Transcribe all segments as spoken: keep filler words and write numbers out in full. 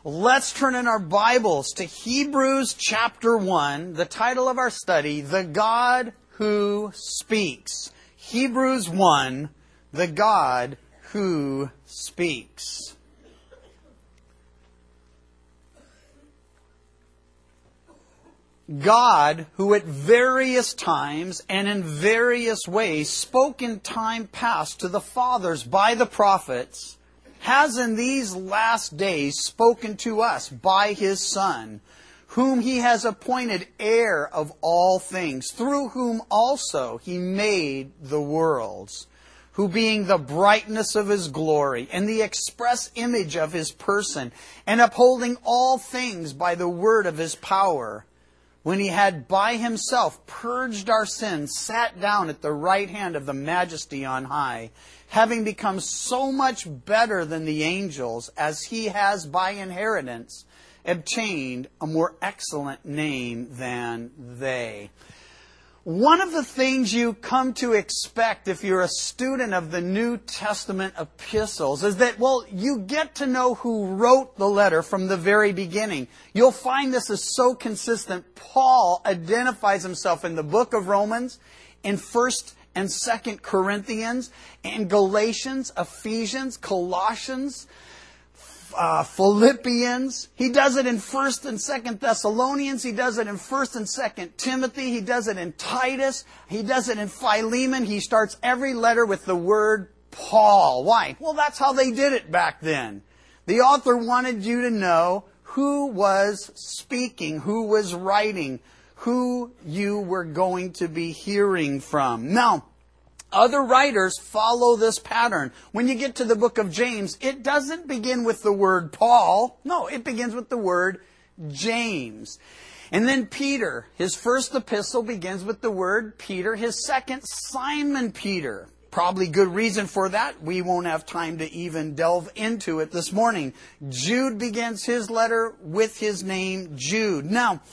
Let's turn in our Bibles to Hebrews chapter one, the title of our study, The God Who Speaks. Hebrews one, The God Who Speaks. God, who at various times and in various ways spoke in time past to the fathers by the prophets, has in these last days spoken to us by His Son, whom He has appointed heir of all things, through whom also He made the worlds, who being the brightness of His glory and the express image of His person, and upholding all things by the word of His power, when He had by Himself purged our sins, sat down at the right hand of the Majesty on high, having become so much better than the angels, as He has by inheritance obtained a more excellent name than they. One of the things you come to expect if you're a student of the New Testament epistles is that, well, you get to know who wrote the letter from the very beginning. You'll find this is so consistent. Paul identifies himself in the book of Romans, in First and Second Corinthians, and Galatians, Ephesians, Colossians, Uh, Philippians. He does it in First and Second Thessalonians. He does it in First and Second Timothy. He does it in Titus. He does it in Philemon. He starts every letter with the word Paul. Why? Well, that's how they did it back then. The author wanted you to know who was speaking, who was writing, who you were going to be hearing from. Now, other writers follow this pattern. When you get to the book of James, it doesn't begin with the word Paul. No, it begins with the word James. And then Peter, his first epistle begins with the word Peter. His second, Simon Peter. Probably good reason for that. We won't have time to even delve into it this morning. Jude begins his letter with his name, Jude. Now,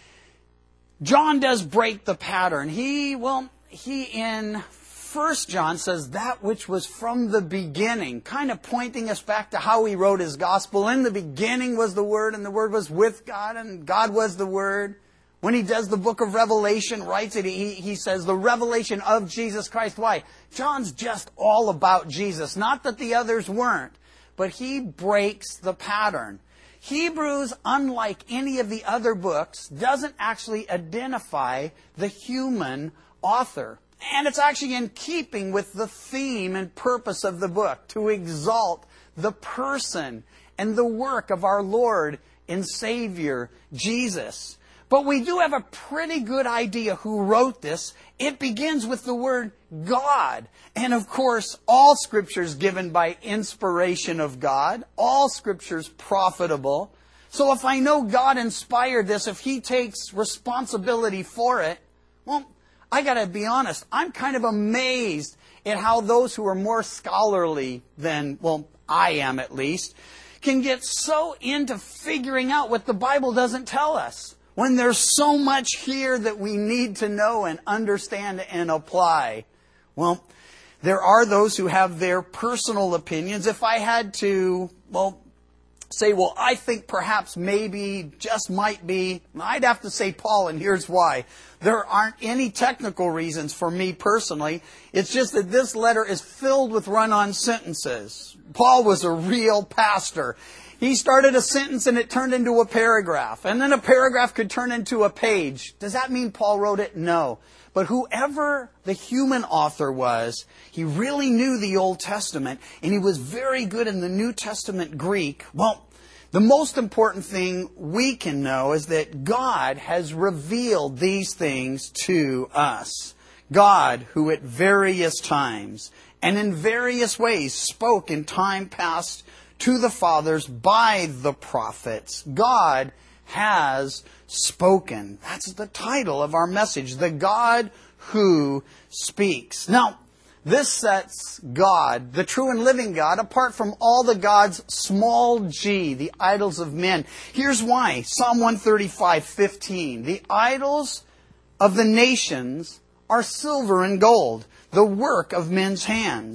John does break the pattern. He, well, he in First John says that which was from the beginning, kind of pointing us back to how he wrote his gospel. In the beginning was the Word, and the Word was with God, and God was the Word. When he does the book of Revelation, writes it, he, he says the revelation of Jesus Christ. Why? John's just all about Jesus. Not that the others weren't, but he breaks the pattern. Hebrews, unlike any of the other books, doesn't actually identify the human author. And it's actually in keeping with the theme and purpose of the book, to exalt the person and the work of our Lord and Savior, Jesus. But we do have a pretty good idea who wrote this. It begins with the word God. And of course, all Scripture is given by inspiration of God. All Scripture is profitable. So if I know God inspired this, if He takes responsibility for it, well, I got to be honest, I'm kind of amazed at how those who are more scholarly than, well, I am at least, can get so into figuring out what the Bible doesn't tell us, when there's so much here that we need to know and understand and apply. Well, there are those who have their personal opinions. If I had to, well, say, well, I think perhaps maybe just might be, I'd have to say Paul, and here's why. There aren't any technical reasons for me personally. It's just that this letter is filled with run-on sentences. Paul was a real pastor. He started a sentence and it turned into a paragraph. And then a paragraph could turn into a page. Does that mean Paul wrote it? No. But whoever the human author was, he really knew the Old Testament, and he was very good in the New Testament Greek. Well, the most important thing we can know is that God has revealed these things to us. God, who at various times and in various ways spoke in time past to the fathers by the prophets. God has spoken. That's the title of our message, The God Who Speaks. Now, this sets God, the true and living God, apart from all the gods, small g, the idols of men. Here's why. Psalm one thirty-five, fifteen. The idols of the nations are silver and gold, the work of men's hands.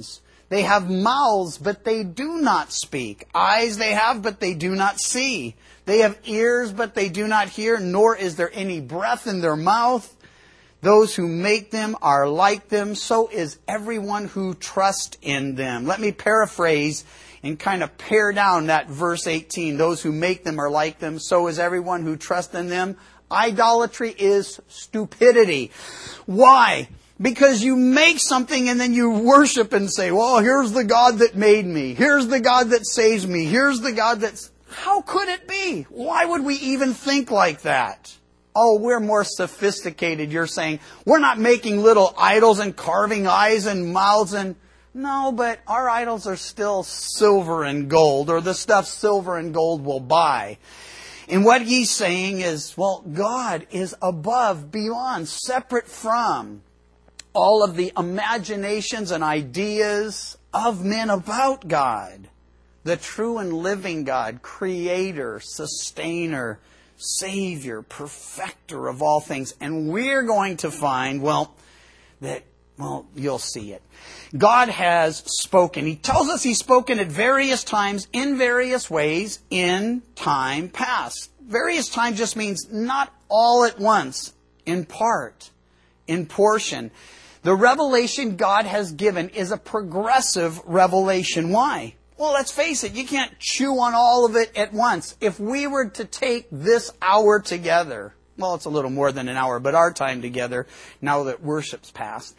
They have mouths, but they do not speak. Eyes they have, but they do not see. They have ears, but they do not hear, nor is there any breath in their mouth. Those who make them are like them. So is everyone who trusts in them. Let me paraphrase and kind of pare down that verse eighteen. Those who make them are like them. So is everyone who trusts in them. Idolatry is stupidity. Why? Because you make something and then you worship and say, well, here's the God that made me. Here's the God that saves me. Here's the God that's... How could it be? Why would we even think like that? Oh, we're more sophisticated, you're saying. We're not making little idols and carving eyes and mouths and... No, but our idols are still silver and gold, or the stuff silver and gold will buy. And what he's saying is, well, God is above, beyond, separate from all of the imaginations and ideas of men about God. The true and living God, creator, sustainer, savior, perfecter of all things. And we're going to find, well, that, well, you'll see it. God has spoken. He tells us He's spoken at various times, in various ways, in time past. Various times just means not all at once, in part, in portion. The revelation God has given is a progressive revelation. Why? Well, let's face it, you can't chew on all of it at once. If we were to take this hour together, well, it's a little more than an hour, but our time together, now that worship's passed,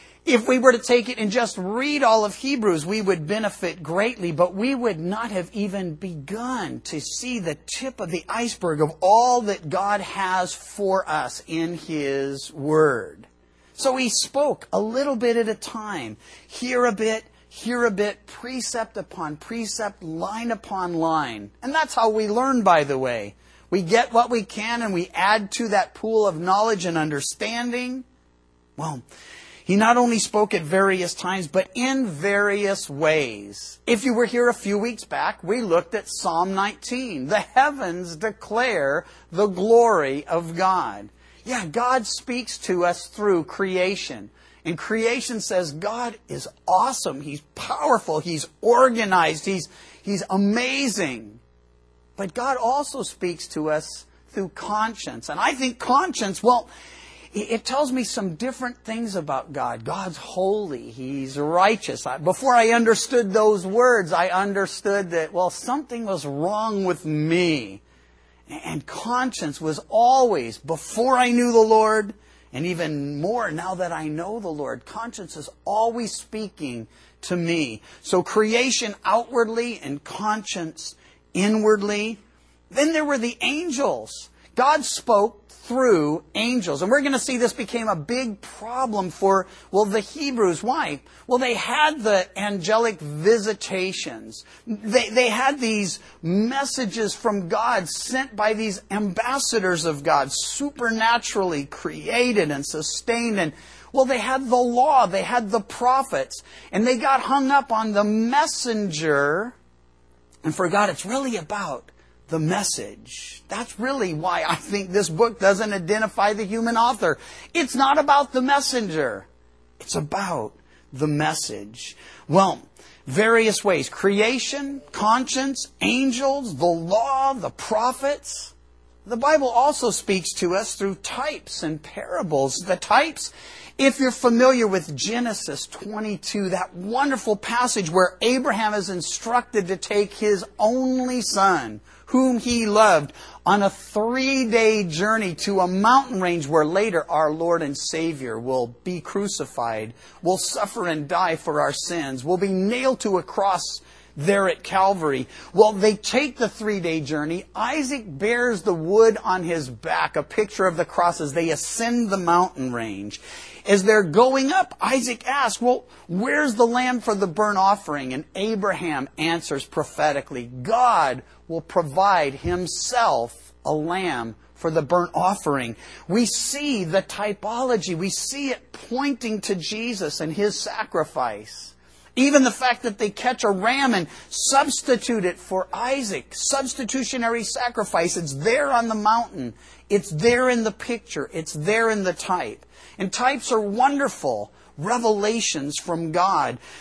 if we were to take it and just read all of Hebrews, we would benefit greatly, but we would not have even begun to see the tip of the iceberg of all that God has for us in His Word. So He spoke a little bit at a time, here a bit, here a bit, precept upon precept, line upon line. And that's how we learn, by the way. We get what we can and we add to that pool of knowledge and understanding. Well, He not only spoke at various times, but in various ways. If you were here a few weeks back, we looked at Psalm nineteen. The heavens declare the glory of God. Yeah, God speaks to us through creation. And creation says God is awesome. He's powerful. He's organized. He's, he's amazing. But God also speaks to us through conscience. And I think conscience, well, it tells me some different things about God. God's holy. He's righteous. Before I understood those words, I understood that, well, something was wrong with me. And conscience was always, before I knew the Lord, and even more now that I know the Lord, conscience is always speaking to me. So creation outwardly and conscience inwardly. Then there were the angels. God spoke through angels. And we're going to see this became a big problem for, well, the Hebrews. Why? Well, they had the angelic visitations. They, they had these messages from God sent by these ambassadors of God, supernaturally created and sustained. And, well, they had the law. They had the prophets. And they got hung up on the messenger and forgot it's really about the message. That's really why I think this book doesn't identify the human author. It's not about the messenger. It's about the message. Well, various ways. Creation, conscience, angels, the law, the prophets. The Bible also speaks to us through types and parables. The types, if you're familiar with Genesis twenty-two, that wonderful passage where Abraham is instructed to take his only son, whom he loved, on a three-day journey to a mountain range where later our Lord and Savior will be crucified, will suffer and die for our sins, will be nailed to a cross there at Calvary. Well, they take the three-day journey. Isaac bears the wood on his back, a picture of the cross as they ascend the mountain range. As they're going up, Isaac asks, well, where's the lamb for the burnt offering? And Abraham answers prophetically, God will provide Himself a lamb for the burnt offering. We see the typology. We see it pointing to Jesus and His sacrifice. Even the fact that they catch a ram and substitute it for Isaac. Substitutionary sacrifice. It's there on the mountain. It's there in the picture. It's there in the type. And types are wonderful revelations from God.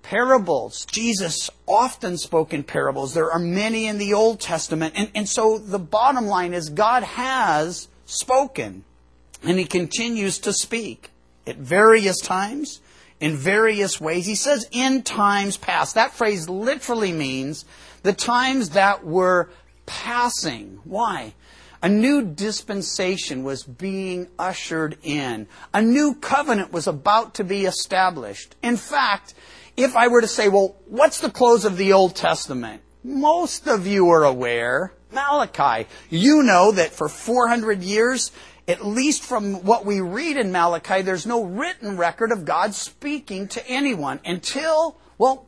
Parables. Jesus often spoke in parables. There are many in the Old Testament. And, and so the bottom line is God has spoken. And He continues to speak at various times, in various ways. He says in times past. That phrase literally means the times that were passing. Why? A new dispensation was being ushered in. A new covenant was about to be established. In fact, if I were to say, well, what's the close of the Old Testament? Most of you are aware, Malachi. You know that for four hundred years, at least from what we read in Malachi, there's no written record of God speaking to anyone until, well,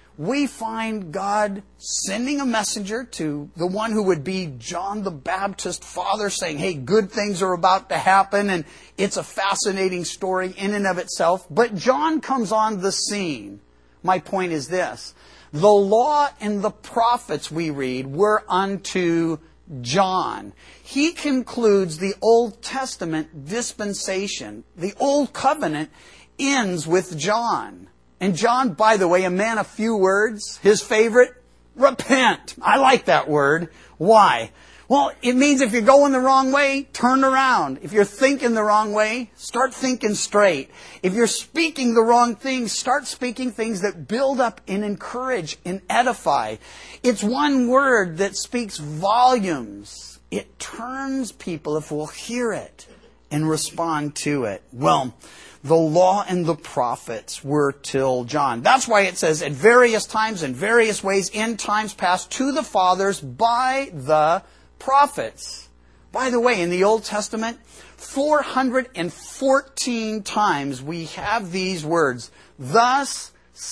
we find God sending a messenger to the one who would be John the Baptist father, saying, hey, good things are about to happen, and it's a fascinating story in and of itself. But John comes on the scene. My point is this. The law and the prophets, we read, were unto John. He concludes the Old Testament dispensation. The Old Covenant ends with John. And John, by the way, a man of few words, his favorite, repent. I like that word. Why? Well, it means if you're going the wrong way, turn around. If you're thinking the wrong way, start thinking straight. If you're speaking the wrong things, start speaking things that build up and encourage and edify. It's one word that speaks volumes. It turns people if we'll hear it and respond to it. Well, the law and the prophets were till John. That's why it says at various times, in various ways, in times past, to the fathers by the prophets. By the way, in the Old Testament, four hundred fourteen times we have these words, thus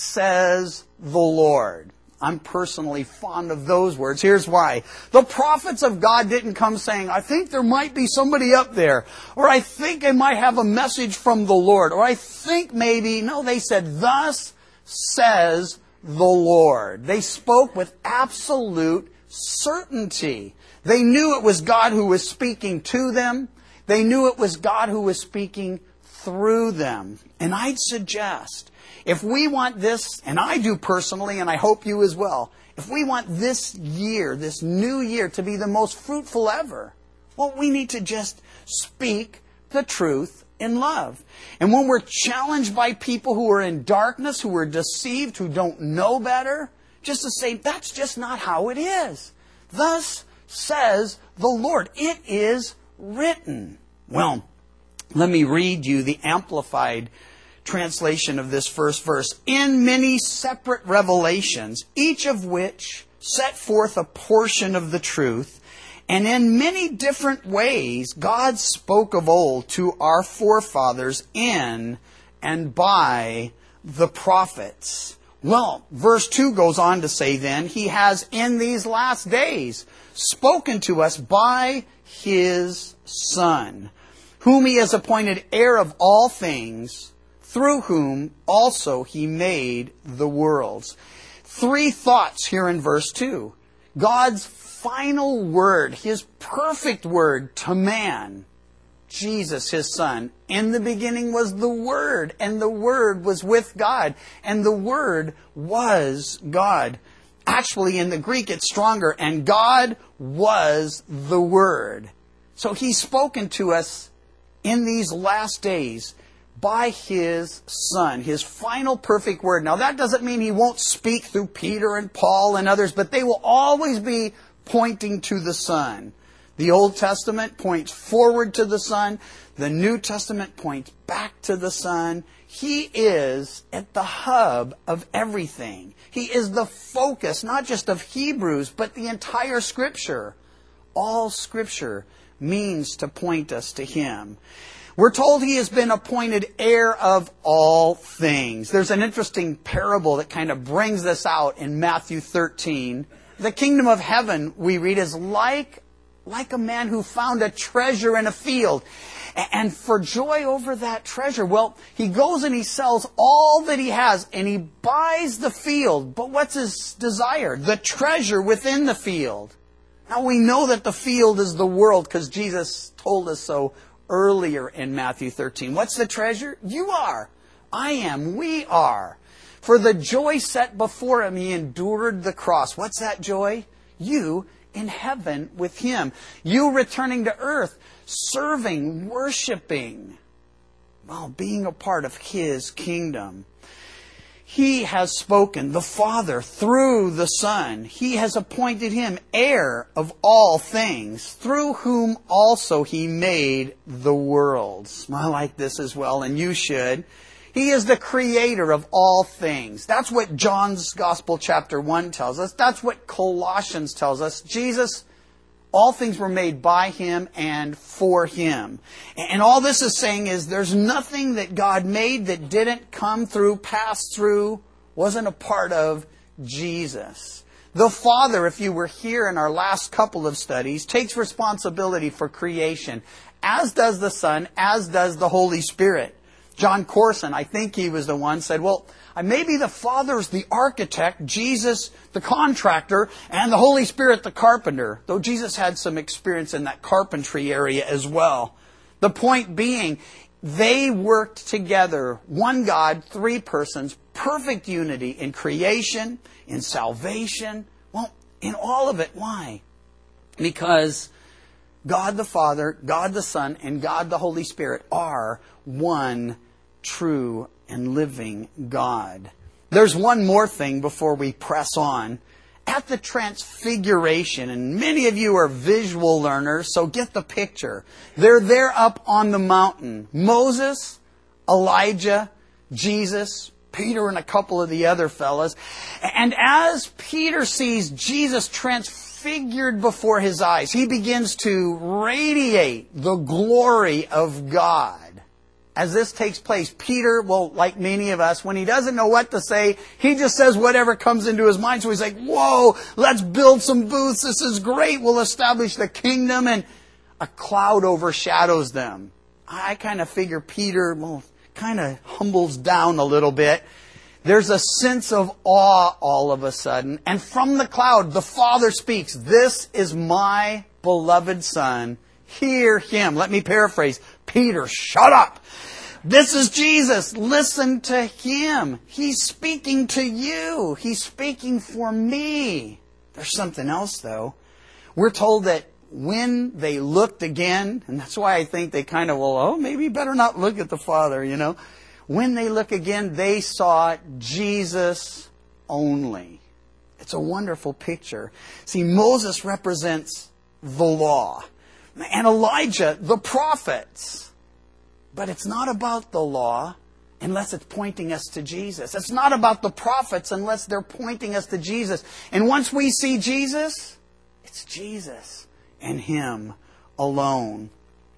says the Lord. I'm personally fond of those words. Here's why. The prophets of God didn't come saying, I think there might be somebody up there. Or I think I might have a message from the Lord. Or I think maybe, no, they said, thus says the Lord. They spoke with absolute certainty. They knew it was God who was speaking to them. They knew it was God who was speaking through them. And I'd suggest, if we want this, and I do personally, and I hope you as well, if we want this year, this new year, to be the most fruitful ever, well, we need to just speak the truth in love. And when we're challenged by people who are in darkness, who are deceived, who don't know better, just to say, that's just not how it is. Thus says the Lord. It is written. Well, let me read you the Amplified translation of this first verse. In many separate revelations, each of which set forth a portion of the truth, and in many different ways, God spoke of old to our forefathers in and by the prophets. Well, verse two goes on to say then, He has in these last days spoken to us by His Son, whom He has appointed heir of all things, through whom also He made the worlds. Three thoughts here in verse two. God's final word, His perfect word to man, Jesus, His Son. In the beginning was the Word, and the Word was with God, and the Word was God. Actually, in the Greek, it's stronger, and God was the Word. So He's spoken to us in these last days by His Son, His final perfect word. Now, that doesn't mean He won't speak through Peter and Paul and others, but they will always be pointing to the Son. The Old Testament points forward to the Son. The New Testament points back to the Son. He is at the hub of everything. He is the focus, not just of Hebrews, but the entire Scripture. All Scripture means to point us to Him. We're told He has been appointed heir of all things. There's an interesting parable that kind of brings this out in Matthew thirteen. The kingdom of heaven, we read, is like, like a man who found a treasure in a field. And for joy over that treasure, well, he goes and he sells all that he has and he buys the field. But what's his desire? The treasure within the field. Now we know that the field is the world because Jesus told us so earlier in Matthew thirteen. What's the treasure? You are. I am. We are. For the joy set before him, he endured the cross. What's that joy? You in heaven with him. You returning to earth, serving, worshiping, well, being a part of his kingdom. He has spoken, the Father, through the Son. He has appointed him heir of all things, through whom also he made the worlds. I like this as well, and you should. He is the creator of all things. That's what John's Gospel chapter one tells us. That's what Colossians tells us. Jesus, all things were made by him and for him. And all this is saying is there's nothing that God made that didn't come through, pass through, wasn't a part of Jesus. The Father, if you were here in our last couple of studies, takes responsibility for creation, as does the Son, as does the Holy Spirit. John Corson, I think he was the one, said, well, maybe the Father's the architect, Jesus the contractor, and the Holy Spirit the carpenter. Though Jesus had some experience in that carpentry area as well. The point being, they worked together, one God, three persons, perfect unity in creation, in salvation. Well, in all of it. Why? Because God the Father, God the Son, and God the Holy Spirit are one true and living God. There's one more thing before we press on. At the Transfiguration, and many of you are visual learners, so get the picture. They're there up on the mountain. Moses, Elijah, Jesus, Peter, and a couple of the other fellas. And as Peter sees Jesus transfigured before his eyes, he begins to radiate the glory of God. As this takes place, Peter, well, like many of us, when he doesn't know what to say, he just says whatever comes into his mind. So he's like, whoa, let's build some booths. This is great. We'll establish the kingdom. And a cloud overshadows them. I kind of figure Peter, well, kind of humbles down a little bit. There's a sense of awe all of a sudden. And from the cloud, the Father speaks, "This is my beloved Son. Hear him." Let me paraphrase. Peter, shut up. This is Jesus. Listen to him. He's speaking to you. He's speaking for me. There's something else, though. We're told that when they looked again, and that's why I think they kind of, well, oh, maybe better not look at the Father, you know. When they look again, they saw Jesus only. It's a wonderful picture. See, Moses represents the law. And Elijah, the prophets. But it's not about the law unless it's pointing us to Jesus. It's not about the prophets unless they're pointing us to Jesus. And once we see Jesus, it's Jesus and him alone.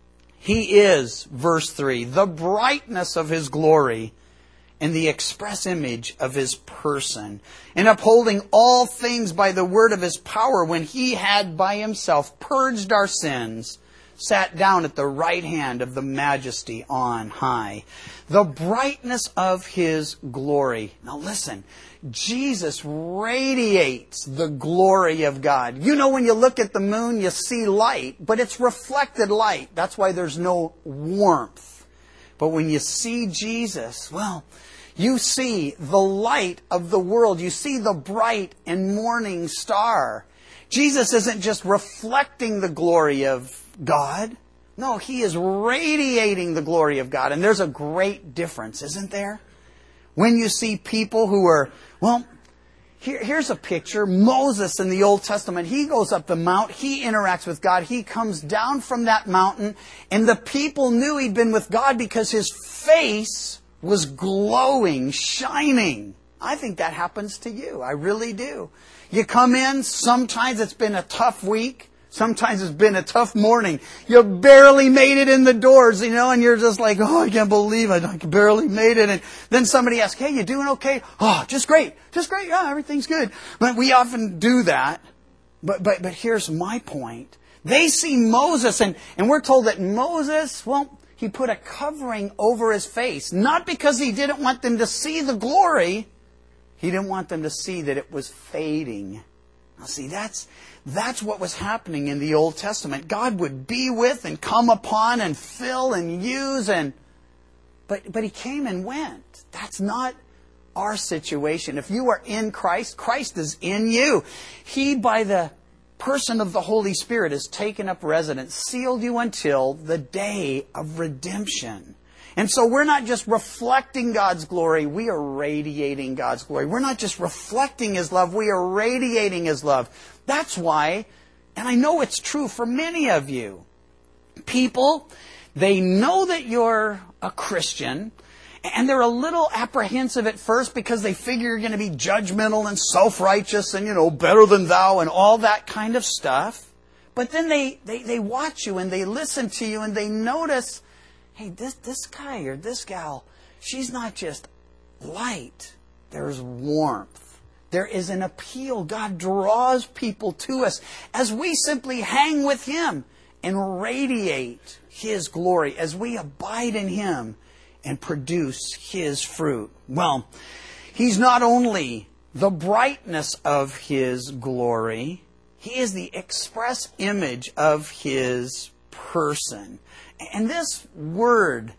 He is, verse three, the brightness of his glory and the express image of his person, and upholding all things by the word of his power, when he had by himself purged our sins, sat down at the right hand of the majesty on high. The brightness of his glory. Now listen, Jesus radiates the glory of God. You know, when you look at the moon, you see light, but it's reflected light. That's why there's no warmth. But when you see Jesus, well, you see the light of the world. You see the bright and morning star. Jesus isn't just reflecting the glory of God. No, he is radiating the glory of God. And there's a great difference, isn't there? When you see people who are, well, here, here's a picture. Moses in the Old Testament, he goes up the mount, he interacts with God, he comes down from that mountain, and the people knew he'd been with God because his face was glowing, shining. I think that happens to you. I really do. You come in, sometimes it's been a tough week. Sometimes it's been a tough morning. You barely made it in the doors, you know, and you're just like, oh, I can't believe it. I barely made it. And then somebody asks, hey, you doing okay? Oh, just great. Just great. Yeah, everything's good. But we often do that. But but but here's my point. They see Moses, and, and we're told that Moses, well, he put a covering over his face. Not because he didn't want them to see the glory. He didn't want them to see that it was fading. Now see, that's that's what was happening in the Old Testament. God would be with and come upon and fill and use, and but but he came and went. That's not our situation. If you are in Christ, Christ is in you. He, by the person of the Holy Spirit, has taken up residence, sealed you until the day of redemption. And so we're not just reflecting God's glory, we are radiating God's glory. We're not just reflecting His love, we are radiating His love. That's why, and I know it's true for many of you, people, they know that you're a Christian, and they're a little apprehensive at first because they figure you're going to be judgmental and self-righteous and, you know, better than thou and all that kind of stuff. But then they, they, they watch you and they listen to you and they notice, hey, this, this guy or this gal, she's not just light. There's warmth. There is an appeal. God draws people to us as we simply hang with Him and radiate His glory, as we abide in Him and produce His fruit. Well, He's not only the brightness of His glory, He is the express image of His person. And this word,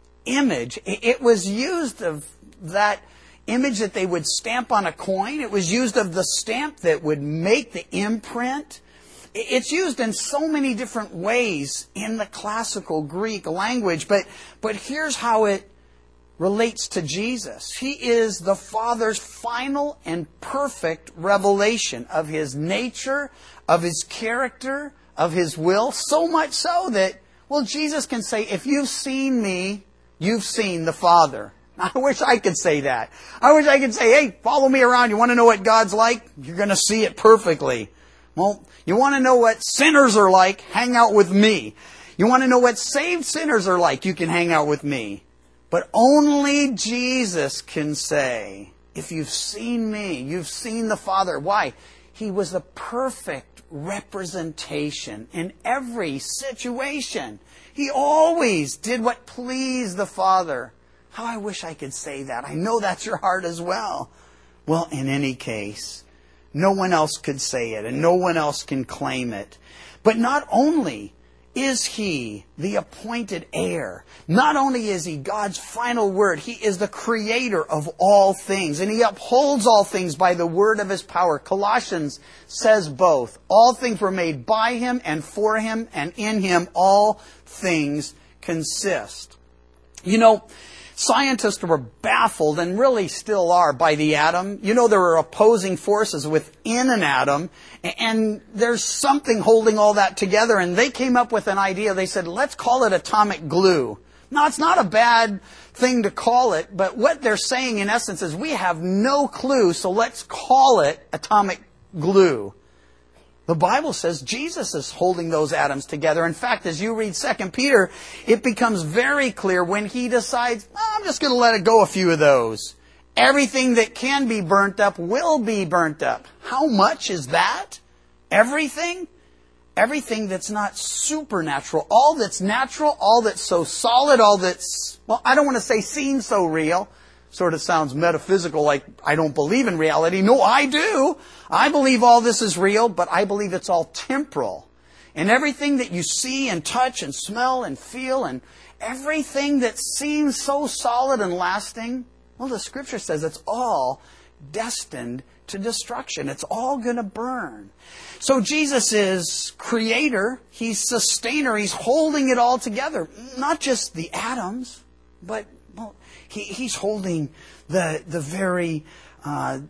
image, it was used of that image that they would stamp on a coin. It was used of the stamp that would make the imprint. It's used in so many different ways in the classical Greek language, but, but here's how it relates to Jesus. He is the Father's final and perfect revelation of His nature, of His character, of His will, so much so that, well, Jesus can say, if you've seen me, you've seen the Father. I wish I could say that. I wish I could say, hey, follow me around. You want to know what God's like? You're going to see it perfectly. Well, you want to know what sinners are like? Hang out with me. You want to know what saved sinners are like? You can hang out with me. But only Jesus can say, if you've seen me, you've seen the Father. Why? He was the perfect representation in every situation. He always did what pleased the Father. How I wish I could say that. I know that's your heart as well. Well, in any case, no one else could say it, and no one else can claim it. But not only is He the appointed heir, not only is He God's final word, He is the creator of all things, and He upholds all things by the word of His power. Colossians says both. All things were made by Him and for Him, and in Him all things consist. You know, scientists were baffled, and really still are, by the atom. You know, there are opposing forces within an atom, and there's something holding all that together, and they came up with an idea. They said, let's call it atomic glue. Now, it's not a bad thing to call it, but what they're saying in essence is we have no clue, so let's call it atomic glue. The Bible says Jesus is holding those atoms together. In fact, as you read Second Peter, it becomes very clear when He decides, oh, I'm just going to let it go a few of those. Everything that can be burnt up will be burnt up. How much is that? Everything? Everything that's not supernatural. All that's natural, all that's so solid, all that's, well, I don't want to say seen so real. Sort of sounds metaphysical, like I don't believe in reality. No, I do. I believe all this is real, but I believe it's all temporal. And everything that you see and touch and smell and feel and everything that seems so solid and lasting, well, the Scripture says it's all destined to destruction. It's all going to burn. So Jesus is creator. He's sustainer. He's holding it all together. Not just the atoms, but well, he, he's holding the the very uh,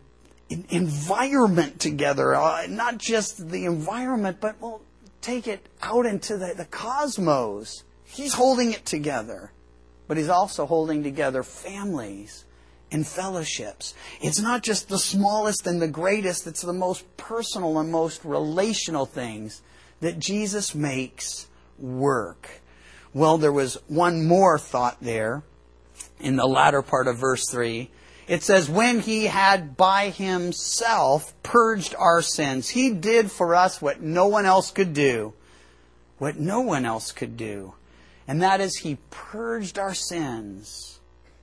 environment together. Uh, not just the environment, but well, take it out into the, the cosmos. He's holding it together. But He's also holding together families and fellowships. It's not just the smallest and the greatest. It's the most personal and most relational things that Jesus makes work. Well, there was one more thought there in the latter part of verse three. It says, when He had by Himself purged our sins, He did for us what no one else could do. What no one else could do. And that is He purged our sins.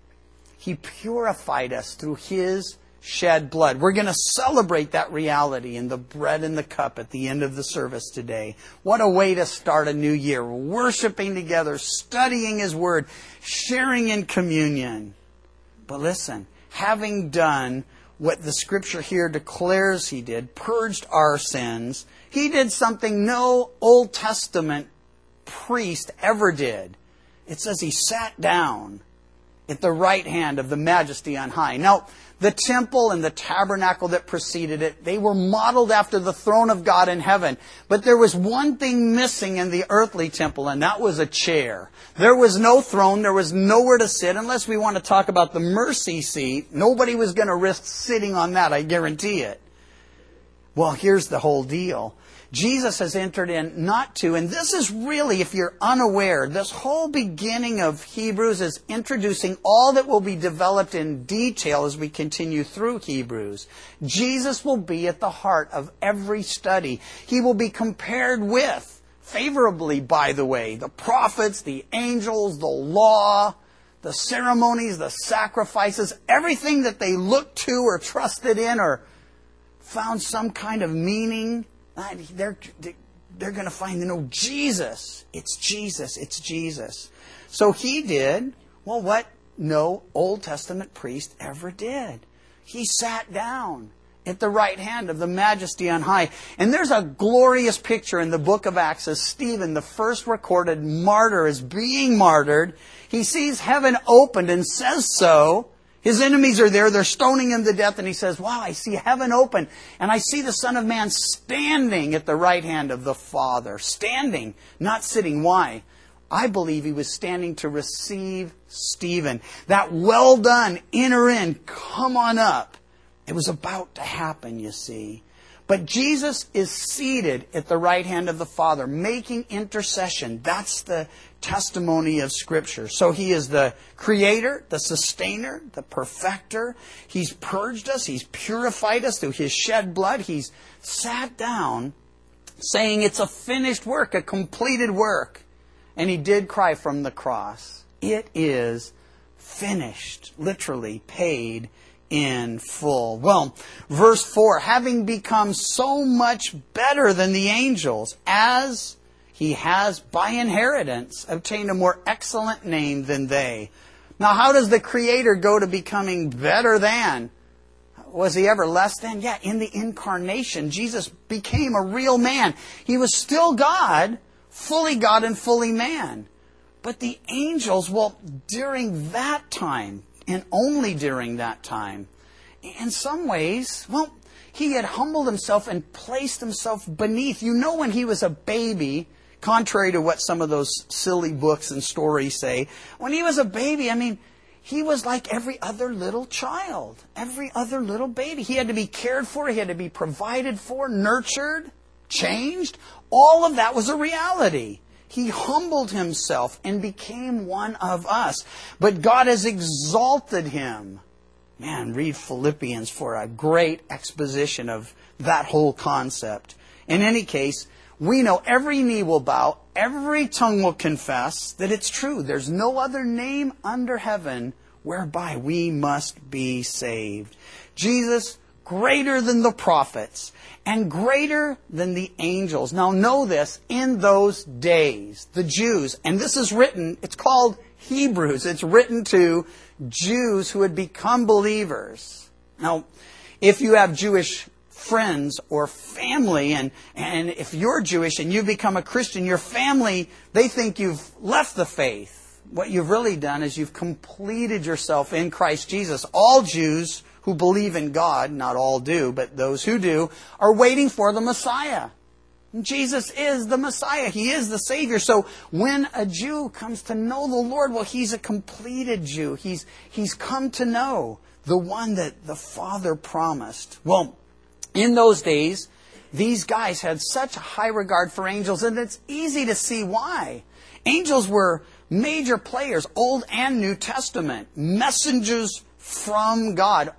He purified us through His shed blood. We're going to celebrate that reality in the bread and the cup at the end of the service today. What a way to start a new year. Worshiping together, studying His Word, sharing in communion. But listen, having done what the Scripture here declares He did, purged our sins, He did something no Old Testament priest ever did. It says He sat down at the right hand of the Majesty on high. Now, the temple and the tabernacle that preceded it, they were modeled after the throne of God in heaven. But there was one thing missing in the earthly temple, and that was a chair. There was no throne. There was nowhere to sit. Unless we want to talk about the mercy seat, nobody was going to risk sitting on that, I guarantee it. Well, here's the whole deal. Jesus has entered in not to, and this is really, if you're unaware, this whole beginning of Hebrews is introducing all that will be developed in detail as we continue through Hebrews. Jesus will be at the heart of every study. He will be compared with, favorably by the way, the prophets, the angels, the law, the ceremonies, the sacrifices, everything that they looked to or trusted in or found some kind of meaning. They're, they're going to find, no, Jesus. It's Jesus. It's Jesus. So He did, well, what no Old Testament priest ever did. He sat down at the right hand of the Majesty on high. And there's a glorious picture in the book of Acts as Stephen, the first recorded martyr, is being martyred. He sees heaven opened and says so. His enemies are there. They're stoning him to death. And he says, wow, I see heaven open. And I see the Son of Man standing at the right hand of the Father. Standing, not sitting. Why? I believe he was standing to receive Stephen. That well done, enter in, come on up. It was about to happen, you see. But Jesus is seated at the right hand of the Father, making intercession. That's the testimony of Scripture. So He is the Creator, the Sustainer, the Perfecter. He's purged us. He's purified us through His shed blood. He's sat down saying it's a finished work, a completed work. And He did cry from the cross, it is finished, literally paid in full. Well, verse four, having become so much better than the angels, as He has by inheritance obtained a more excellent name than they. Now, how does the Creator go to becoming better than? Was He ever less than? Yeah, in the incarnation, Jesus became a real man. He was still God, fully God and fully man. But the angels, well, during that time, and only during that time, in some ways, well, He had humbled Himself and placed Himself beneath. You know, when He was a baby, contrary to what some of those silly books and stories say, when He was a baby, I mean, He was like every other little child, every other little baby. He had to be cared for, He had to be provided for, nurtured, changed. All of that was a reality. He humbled Himself and became one of us. But God has exalted Him. Man, read Philippians for a great exposition of that whole concept. In any case, we know every knee will bow, every tongue will confess that it's true. There's no other name under heaven whereby we must be saved. Jesus, greater than the prophets and greater than the angels. Now know this, in those days, the Jews, and this is written, it's called Hebrews. It's written to Jews who had become believers. Now, if you have Jewish friends or family, and, and if you're Jewish and you become a Christian, your family, they think you've left the faith. What you've really done is you've completed yourself in Christ Jesus. All Jews who believe in God, not all do, but those who do, are waiting for the Messiah. And Jesus is the Messiah. He is the Savior. So when a Jew comes to know the Lord, well, he's a completed Jew. He's, he's come to know the one that the Father promised. Well, in those days, these guys had such a high regard for angels, and it's easy to see why. Angels were major players, Old and New Testament, messengers from God.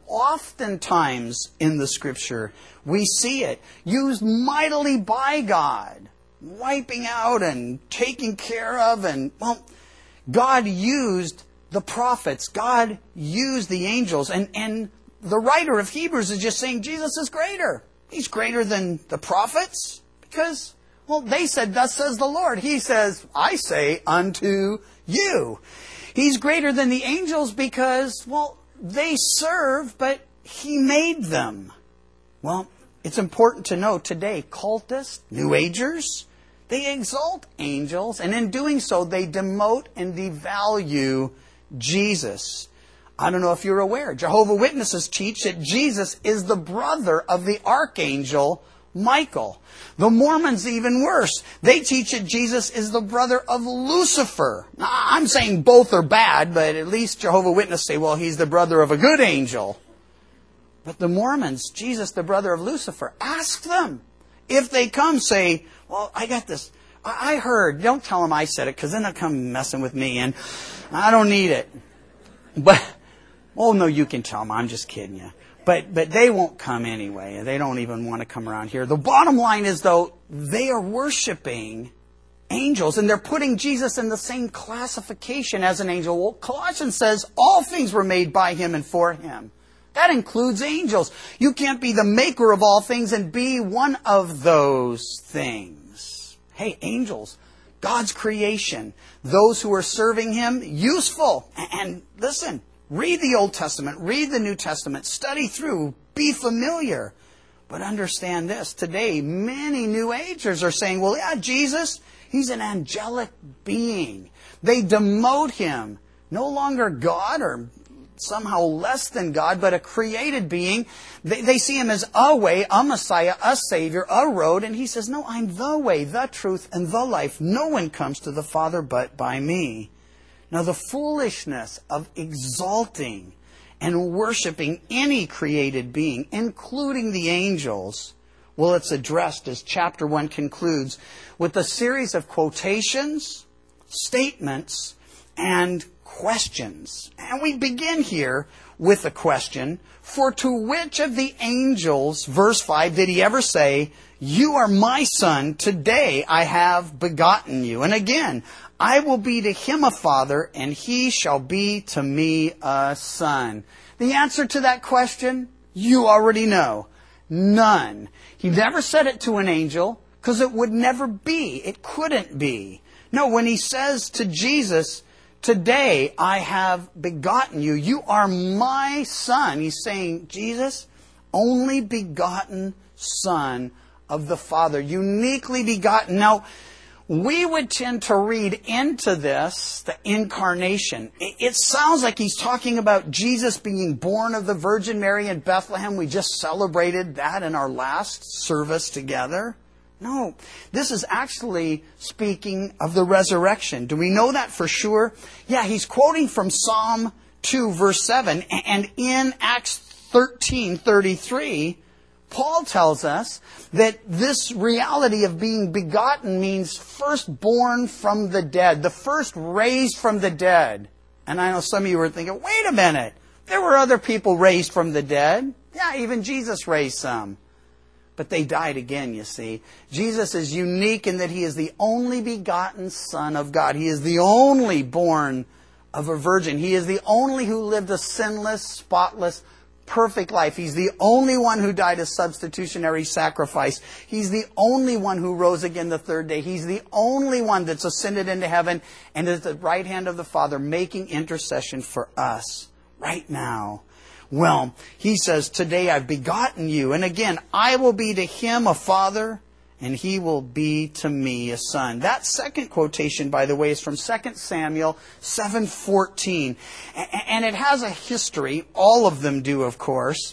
Oftentimes in the Scripture, we see it used mightily by God, wiping out and taking care of. And, well, God used the prophets. God used the angels. And, and the writer of Hebrews is just saying Jesus is greater. He's greater than the prophets because, well, they said, thus says the Lord. He says, I say unto you. He's greater than the angels because, well, they serve, but He made them. Well, it's important to know today, cultists, New Agers, they exalt angels, and in doing so, they demote and devalue Jesus. I don't know if you're aware, Jehovah's Witnesses teach that Jesus is the brother of the archangel Michael. The Mormons, even worse, they teach that Jesus is the brother of Lucifer. Now, I'm saying both are bad, but at least Jehovah's Witnesses say, well, he's the brother of a good angel. But the Mormons, Jesus, the brother of Lucifer, ask them. If they come, say, well, I got this. I heard. Don't tell them I said it, because then they'll come messing with me, and I don't need it. But, oh, no, you can tell them. I'm just kidding you. But but they won't come anyway. They don't even want to come around here. The bottom line is, though, they are worshiping angels, and they're putting Jesus in the same classification as an angel. Well, Colossians says all things were made by Him and for Him. That includes angels. You can't be the maker of all things and be one of those things. Hey, angels, God's creation, those who are serving Him, useful. And listen, read the Old Testament, read the New Testament, study through, be familiar. But understand this, today many New Agers are saying, well, yeah, Jesus, He's an angelic being. They demote Him. No longer God or somehow less than God, but a created being. They, they see Him as a way, a Messiah, a Savior, a road. And He says, no, I'm the way, the truth, and the life. No one comes to the Father but by me. Now, the foolishness of exalting and worshiping any created being, including the angels, well, it's addressed as chapter one concludes with a series of quotations, statements, and questions. And we begin here with a question. For to which of the angels, verse five, did He ever say, you are my son, today I have begotten you? And again, I will be to him a father, and he shall be to me a son. The answer to that question, you already know. None. He never said it to an angel, because it would never be. It couldn't be. No, when He says to Jesus, today I have begotten you, you are my son, He's saying, Jesus, only begotten Son of the Father, uniquely begotten. Now, we would tend to read into this the incarnation. It sounds like He's talking about Jesus being born of the Virgin Mary in Bethlehem. We just celebrated that in our last service together. No, this is actually speaking of the resurrection. Do we know that for sure? Yeah, he's quoting from Psalm two, verse seven. And in Acts thirteen thirty-three, Paul tells us that this reality of being begotten means firstborn from the dead, the first raised from the dead. And I know some of you were thinking, wait a minute, there were other people raised from the dead. Yeah, even Jesus raised some. But they died again, you see. Jesus is unique in that He is the only begotten Son of God. He is the only born of a virgin. He is the only who lived a sinless, spotless, perfect life. He's the only one who died a substitutionary sacrifice. He's the only one who rose again the third day. He's the only one that's ascended into heaven and is at the right hand of the Father making intercession for us right now. Well, He says, today I've begotten you. And again, I will be to him a father, and he will be to me a son. That second quotation, by the way, is from Second Samuel seven fourteen. And it has a history. All of them do, of course.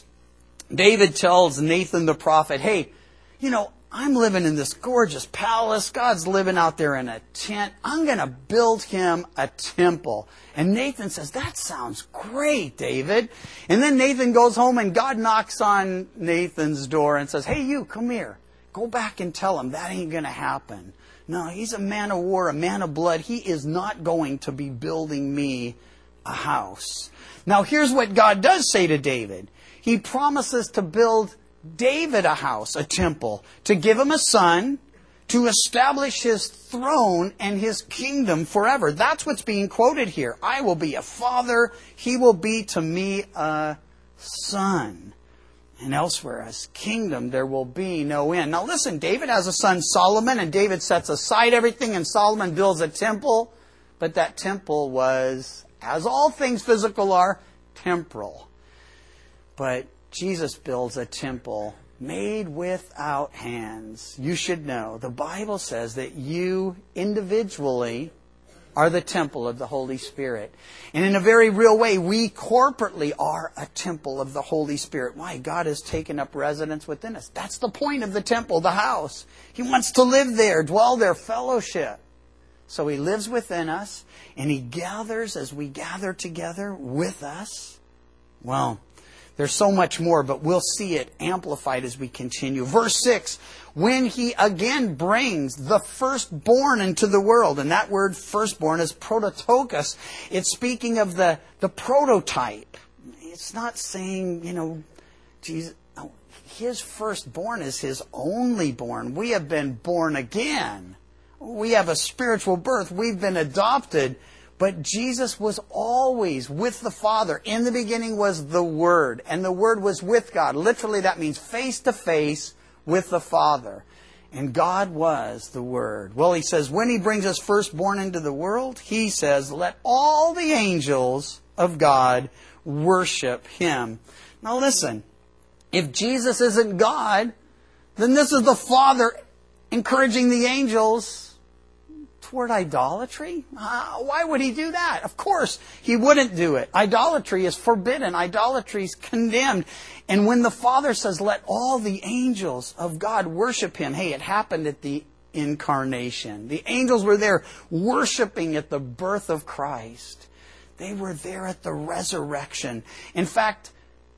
David tells Nathan the prophet, hey, you know, I'm living in this gorgeous palace. God's living out there in a tent. I'm going to build him a temple. And Nathan says, that sounds great, David. And then Nathan goes home and God knocks on Nathan's door and says, hey, you, come here. Go back and tell him that ain't going to happen. No, he's a man of war, a man of blood. He is not going to be building me a house. Now, here's what God does say to David. He promises to build David a house, a temple, to give him a son, to establish his throne and his kingdom forever. That's what's being quoted here. I will be a father, he will be to me a son. And elsewhere, as kingdom, there will be no end. Now listen, David has a son, Solomon, and David sets aside everything, and Solomon builds a temple. But that temple was, as all things physical are, temporal. But Jesus builds a temple made without hands. You should know, the Bible says that you individually are the temple of the Holy Spirit. And in a very real way, we corporately are a temple of the Holy Spirit. Why? God has taken up residence within us. That's the point of the temple, the house. He wants to live there, dwell there, fellowship. So He lives within us, and He gathers as we gather together with us. Well, there's so much more, but we'll see it amplified as we continue. Verse six, when He again brings the firstborn into the world, and that word firstborn is prototokos. It's speaking of the, the prototype. It's not saying, you know, Jesus, oh, His firstborn is His only born. We have been born again. We have a spiritual birth. We've been adopted. But Jesus was always with the Father. In the beginning was the Word, and the Word was with God. Literally, that means face to face with the Father. And God was the Word. Well, He says, when He brings His firstborn into the world, He says, let all the angels of God worship Him. Now listen, if Jesus isn't God, then this is the Father encouraging the angels toward idolatry? Uh, why would He do that? Of course, He wouldn't do it. Idolatry is forbidden. Idolatry is condemned. And when the Father says, let all the angels of God worship Him, hey, it happened at the incarnation. The angels were there worshiping at the birth of Christ. They were there at the resurrection. In fact,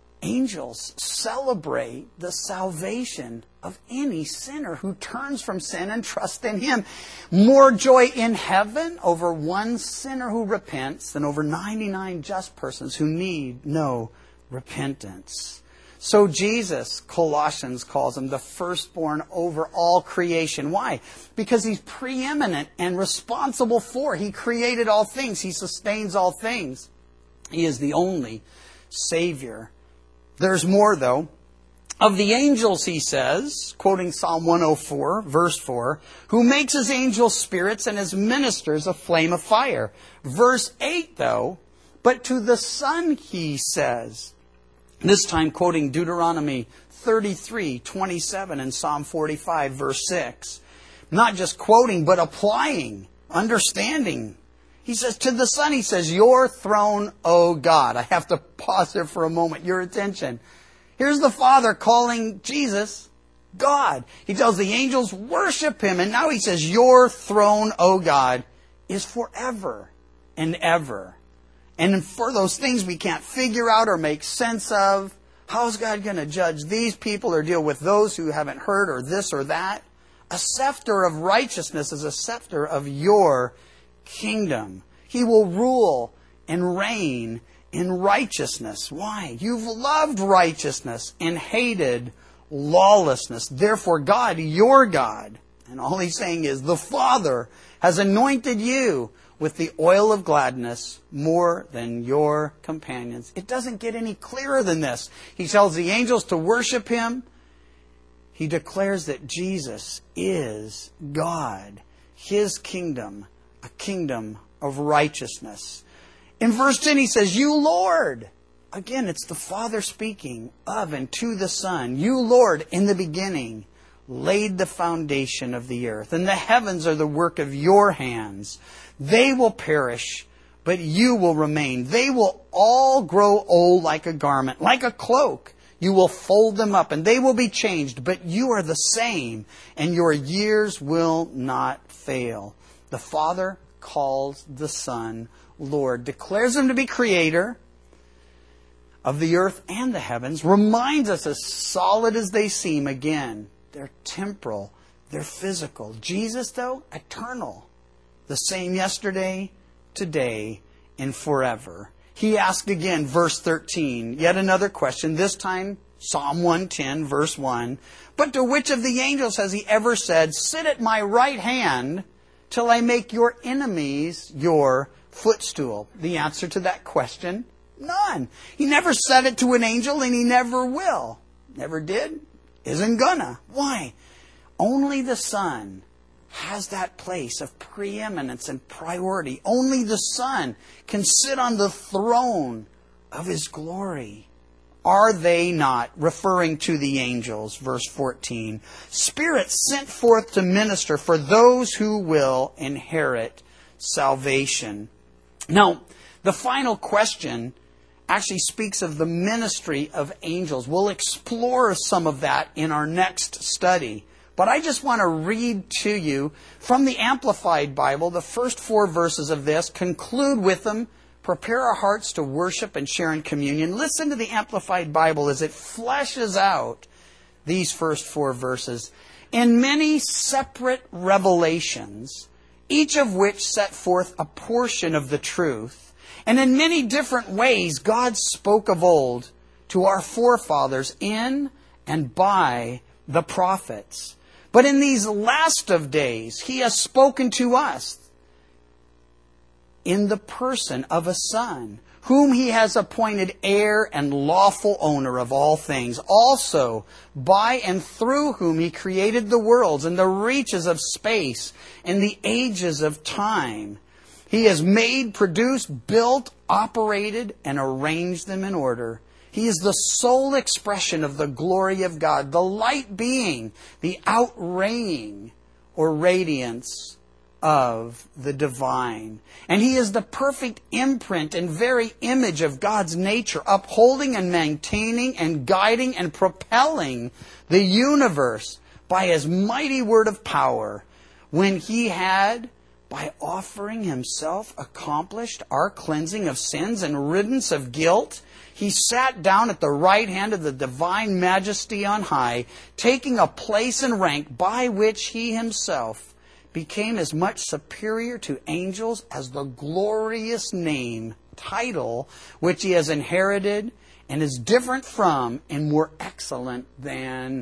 angels celebrate the salvation of any sinner who turns from sin and trusts in Him. More joy in heaven over one sinner who repents than over ninety-nine just persons who need no repentance. So Jesus, Colossians calls Him the firstborn over all creation. Why? Because He's preeminent and responsible for. He created all things. He sustains all things. He is the only Savior. There's more, though. Of the angels, He says, quoting Psalm one oh four, verse four, who makes His angels spirits and His ministers a flame of fire. Verse eight, though, but to the Son He says, this time quoting Deuteronomy thirty-three, twenty-seven and Psalm forty-five, verse six. Not just quoting, but applying, understanding. He says, to the Son, He says, your throne, O God. I have to pause there for a moment. Your attention. Here's the Father calling Jesus God. He tells the angels, worship Him. And now He says, your throne, O God, is forever and ever. And for those things we can't figure out or make sense of, how's God going to judge these people or deal with those who haven't heard or this or that? A scepter of righteousness is a scepter of your kingdom. He will rule and reign in righteousness. Why? You've loved righteousness and hated lawlessness. Therefore, God, your God, and all He's saying is the Father has anointed you with the oil of gladness more than your companions. It doesn't get any clearer than this. He tells the angels to worship Him. He declares that Jesus is God, His kingdom, a kingdom of righteousness. In verse ten, He says, you, Lord. Again, it's the Father speaking of and to the Son. You, Lord, in the beginning, laid the foundation of the earth, and the heavens are the work of your hands. They will perish, but you will remain. They will all grow old like a garment, like a cloak. You will fold them up, and they will be changed, but you are the same, and your years will not fail. The Father calls the Son Lord, declares Him to be Creator of the earth and the heavens, reminds us as solid as they seem, again, they're temporal, they're physical. Jesus, though, eternal, the same yesterday, today, and forever. He asked again, verse thirteen, yet another question, this time Psalm one ten, verse one, but to which of the angels has He ever said, sit at my right hand till I make your enemies your footstool? The answer to that question, none. He never said it to an angel, and He never will. Never did, isn't gonna. Why? Only the Son has that place of preeminence and priority. Only the Son can sit on the throne of His glory. Are they not, referring to the angels, verse fourteen, spirits sent forth to minister for those who will inherit salvation? Now, the final question actually speaks of the ministry of angels. We'll explore some of that in our next study. But I just want to read to you from the Amplified Bible, the first four verses of this, conclude with them, prepare our hearts to worship and share in communion. Listen to the Amplified Bible as it fleshes out these first four verses. In many separate revelations, each of which set forth a portion of the truth, and in many different ways God spoke of old to our forefathers in and by the prophets. But in these last of days, He has spoken to us in the person of a Son, whom He has appointed heir and lawful owner of all things, also by and through whom He created the worlds and the reaches of space and the ages of time. He has made, produced, built, operated, and arranged them in order. He is the sole expression of the glory of God, the light being, the outraying or radiance of the divine. And He is the perfect imprint and very image of God's nature, upholding and maintaining and guiding and propelling the universe by His mighty word of power, when He had, by offering Himself, accomplished our cleansing of sins and riddance of guilt. He sat down at the right hand of the divine majesty on high, taking a place and rank by which He Himself became as much superior to angels as the glorious name, title, which He has inherited and is different from and more excellent than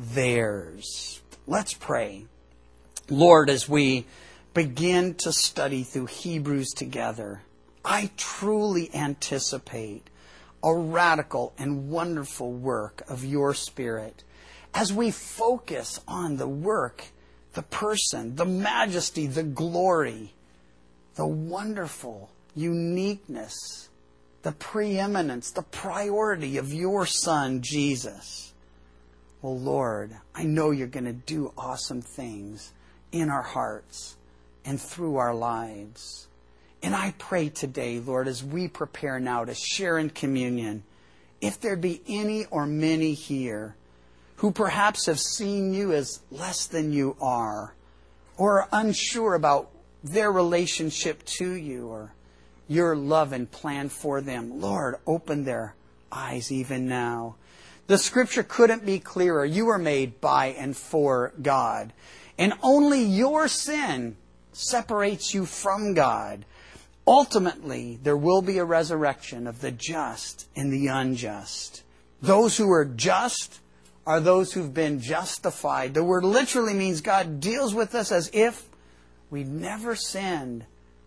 theirs. Let's pray. Lord, as we begin to study through Hebrews together, I truly anticipate a radical and wonderful work of Your Spirit as we focus on the work, the person, the majesty, the glory, the wonderful uniqueness, the preeminence, the priority of Your Son, Jesus. Well, Lord, I know You're going to do awesome things in our hearts and through our lives. And I pray today, Lord, as we prepare now to share in communion, if there be any or many here who perhaps have seen You as less than You are, or are unsure about their relationship to You or Your love and plan for them, Lord, open their eyes even now. The Scripture couldn't be clearer. You were made by and for God. And only your sin separates you from God. Ultimately, there will be a resurrection of the just and the unjust. Those who are just are those who've been justified. The word literally means God deals with us as if we'd never sinned.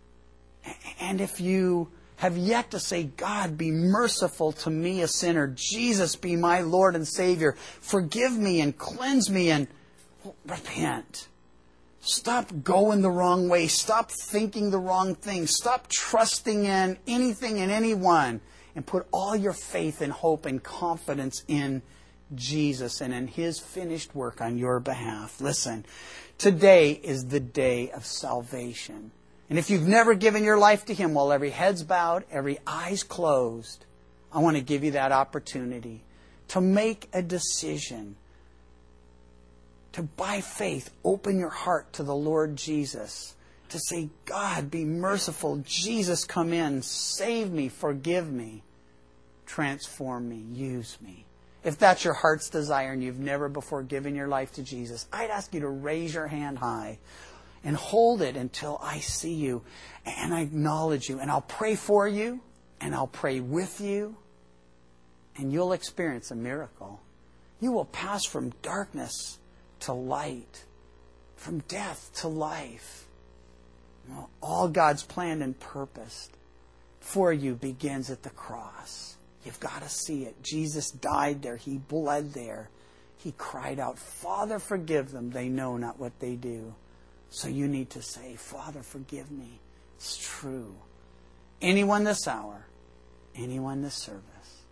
And if you have yet to say, God, be merciful to me, a sinner. Jesus, be my Lord and Savior. Forgive me and cleanse me and repent. Stop going the wrong way. Stop thinking the wrong thing. Stop trusting in anything and anyone. And put all your faith and hope and confidence in Jesus and in His finished work on your behalf. Listen, today is the day of salvation. And if you've never given your life to Him, while every head's bowed, every eye's closed, I want to give you that opportunity to make a decision. To, by faith, open your heart to the Lord Jesus. To say, God, be merciful. Jesus, come in. Save me. Forgive me. Transform me. Use me. If that's your heart's desire and you've never before given your life to Jesus, I'd ask you to raise your hand high and hold it until I see you and I acknowledge you. And I'll pray for you and I'll pray with you. And you'll experience a miracle. You will pass from darkness to light, from death to life. Well, all God's planned and purposed for you begins at the cross. You've got to see it. Jesus died there. He bled there. He cried out, Father, forgive them. They know not what they do. So you need to say, Father, forgive me. It's true. Anyone this hour, anyone this service.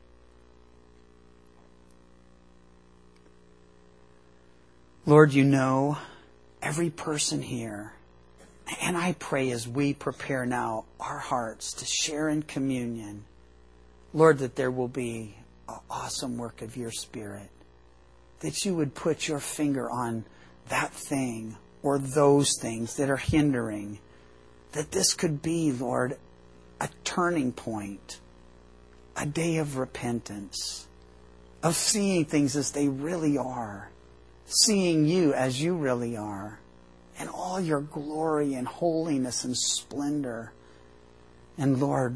Lord, you know every person here. And I pray as we prepare now our hearts to share in communion, Lord, that there will be an awesome work of your Spirit. That you would put your finger on that thing or those things that are hindering. That this could be, Lord, a turning point, a day of repentance, of seeing things as they really are, seeing you as you really are, and all your glory and holiness and splendor. And Lord,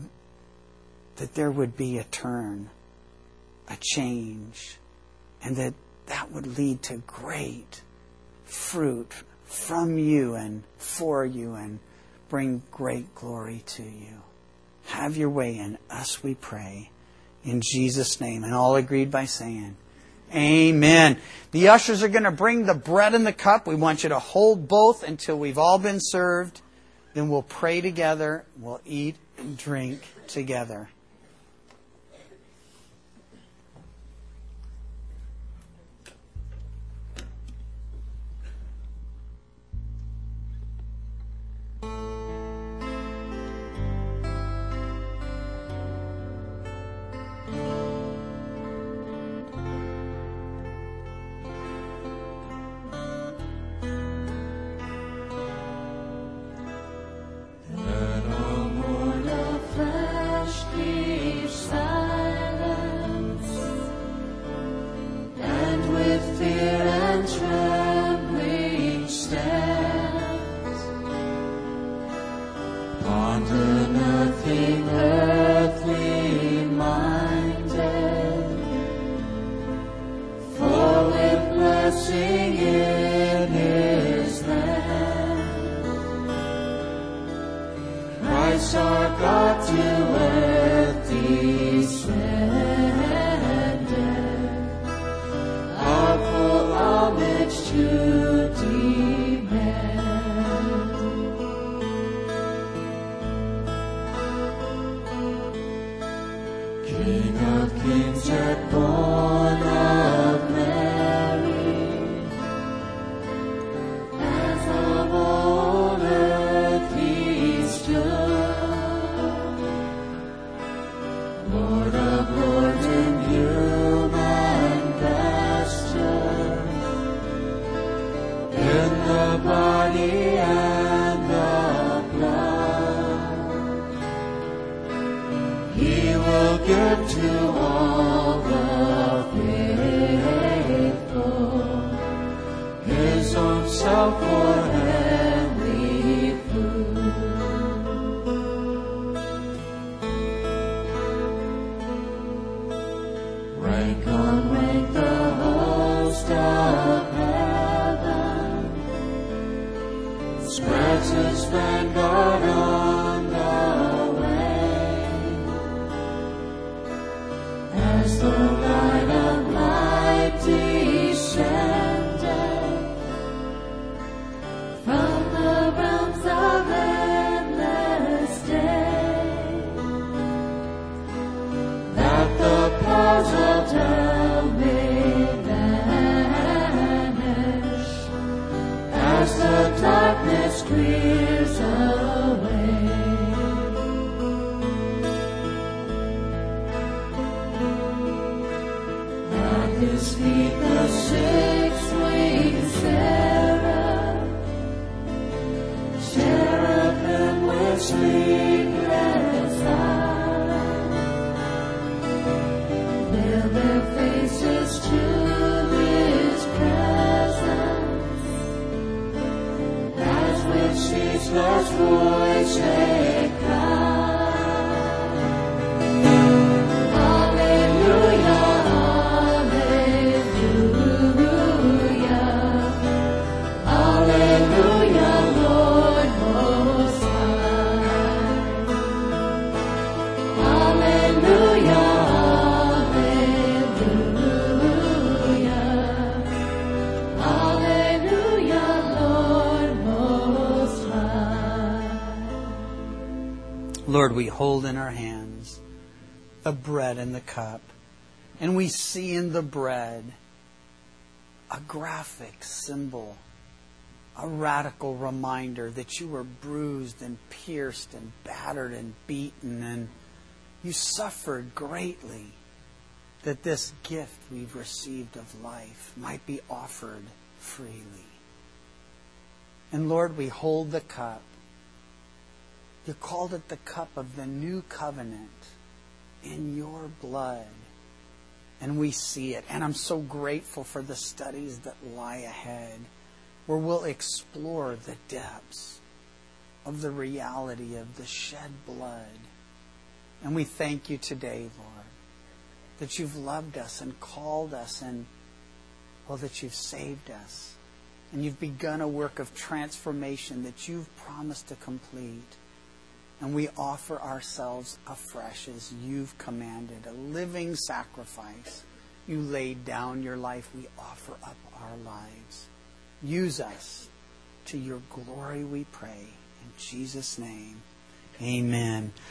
that there would be a turn, a change, and that that would lead to great fruit from you and for you and bring great glory to you. Have your way in us, we pray, in Jesus' name. And all agreed by saying, amen. The ushers are going to bring the bread and the cup. We want you to hold both until we've all been served. Then we'll pray together. We'll eat and drink together. Lord, we hold in our hands the bread and the cup. And we see in the bread a graphic symbol, a radical reminder that you were bruised and pierced and battered and beaten, and you suffered greatly, that this gift we've received of life might be offered freely. And Lord, we hold the cup. You called it the cup of the new covenant in your blood. And we see it. And I'm so grateful for the studies that lie ahead, where we'll explore the depths of the reality of the shed blood. And we thank you today, Lord, that you've loved us and called us, and, well, that you've saved us. And you've begun a work of transformation that you've promised to complete. And we offer ourselves afresh as you've commanded, a living sacrifice. You laid down your life. We offer up our lives. Use us to your glory, we pray. In Jesus' name, amen.